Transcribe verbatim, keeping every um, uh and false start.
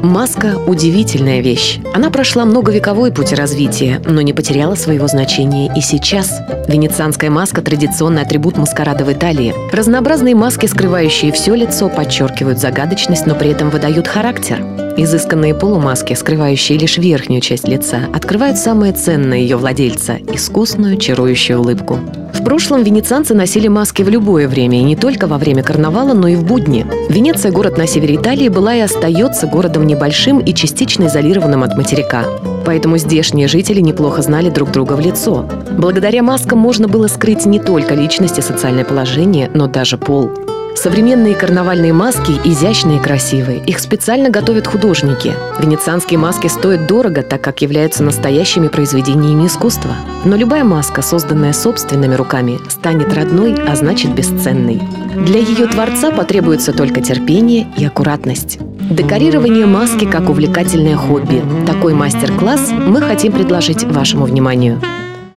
Маска – удивительная вещь. Она прошла многовековой путь развития, но не потеряла своего значения и сейчас. Венецианская маска – традиционный атрибут маскарада в Италии. Разнообразные маски, скрывающие все лицо, подчеркивают загадочность, но при этом выдают характер. Изысканные полумаски, скрывающие лишь верхнюю часть лица, открывают самое ценное ее владельца – искусную, чарующую улыбку. В прошлом венецианцы носили маски в любое время, и не только во время карнавала, но и в будни. Венеция, город на севере Италии, была и остается городом небольшим и частично изолированным от материка. Поэтому здешние жители неплохо знали друг друга в лицо. Благодаря маскам можно было скрыть не только личность и социальное положение, но даже пол. Современные карнавальные маски изящные и красивые. Их специально готовят художники. Венецианские маски стоят дорого, так как являются настоящими произведениями искусства. Но любая маска, созданная собственными руками, станет родной, а значит бесценной. Для ее творца потребуется только терпение и аккуратность. Декорирование маски как увлекательное хобби. Такой мастер-класс мы хотим предложить вашему вниманию.